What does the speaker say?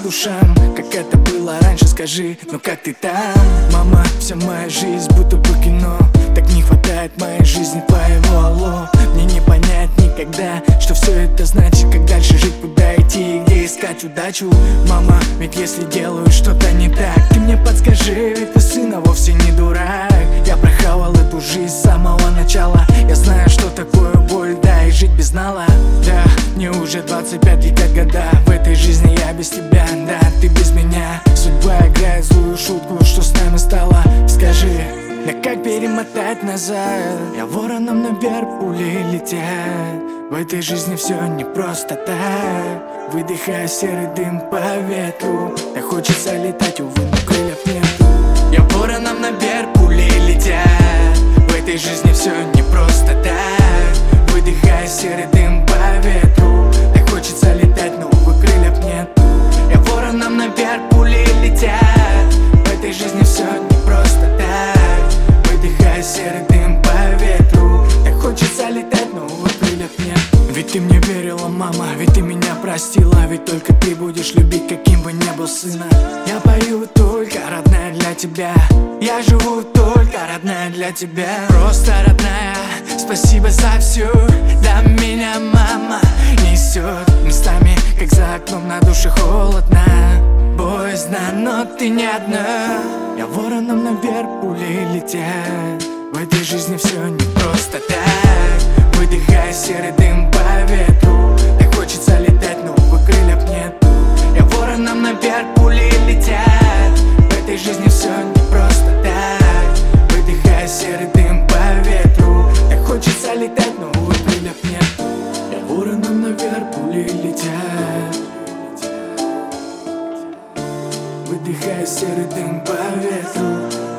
душам. Как это было раньше, скажи, ну как ты там? Мама, вся моя жизнь будто бы кино. Так не хватает моей жизни твоего алло. Мне не понять никогда, что все это значит, как дальше жить, куда идти и где искать удачу. Мама, ведь если делаю что-то не так, ты мне подскажи, ведь ты сына вовсе не дурак. Я прохавал эту жизнь с самого начала. Я знаю, что такое боль, да, и жить без нала. Да, мне уже 25 летят года. В этой жизни я без тебя, да, ты без меня. Судьба играет злую шутку, что с нами стало, скажи. Да как перемотать назад? Я вороном наверх, пули летят. В этой жизни все не просто так. Выдыхая серый дым по ветру. Так хочется летать, увы, но крыльев нету. Я вороном наверх, пули летят. В этой жизни все не просто так. Выдыхая серый дым по ветру. Так хочется летать, но увы, крыльев нету. Я вороном наверх, пули летят. В этой жизни все не просто так. Выдыхая серый дым по ветру. Так хочется летать, но увы, крыльев нет. Ведь ты мне верила, мама, ведь ты меня простила. Ведь только ты будешь любить, каким бы ни был сына. Я пою только, родная, для тебя. Я живу только, родная, для тебя. Просто родная, спасибо за всю. Да меня мама несет местами, как за окном, на душе холодно. Боязно, но ты не одна. Я вороном наверх, пули летят. В этой жизни все не просто так. Выдыхая серый дым по ветру. Так хочется летать, но увы, крыльев нету. Я вороном наверх, пули летят. В этой жизни все не просто так. Выдыхая серый дым по ветру. Так хочется летать, но увы, крыльев нету. Я вороном наверх, пули летят. Выдыхая серый дым по ветру.